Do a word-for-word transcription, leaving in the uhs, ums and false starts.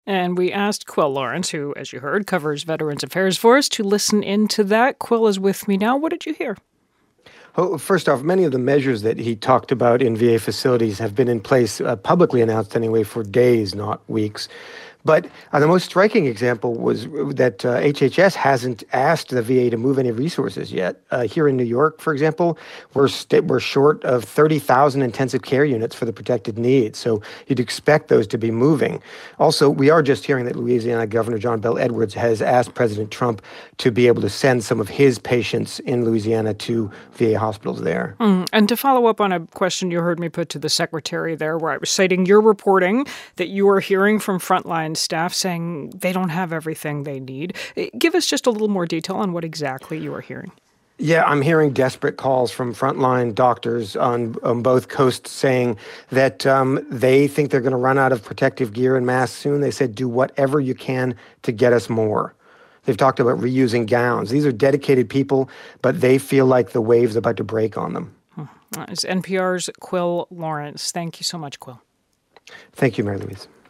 And we asked Quill Lawrence, who, as you heard, covers Veterans Affairs for us, to listen into that. Quill is with me now. What did you hear? Oh, first off, many of the measures that he talked about in V A facilities have been in place, uh, publicly announced anyway, for days, not weeks. But uh, the most striking example was that uh, H H S hasn't asked the V A to move any resources yet. Uh, here in New York, for example, we're st- we're short of thirty thousand intensive care units for the protected needs. So you'd expect those to be moving. Also, we are just hearing that Louisiana Governor John Bel Edwards has asked President Trump to be able to send some of his patients in Louisiana to V A hospitals there. Mm. And to follow up on a question you heard me put to the secretary there, where I was citing your reporting that you are hearing from frontline staff saying they don't have everything they need. Give us just a little more detail on what exactly you are hearing. Yeah, I'm hearing desperate calls from frontline doctors on, on both coasts saying that um, they think they're going to run out of protective gear and masks soon. They said, do whatever you can to get us more. They've talked about reusing gowns. These are dedicated people, but they feel like the wave's about to break on them. Hmm. It's N P R's Quill Lawrence. Thank you so much, Quill. Thank you, Mary Louise.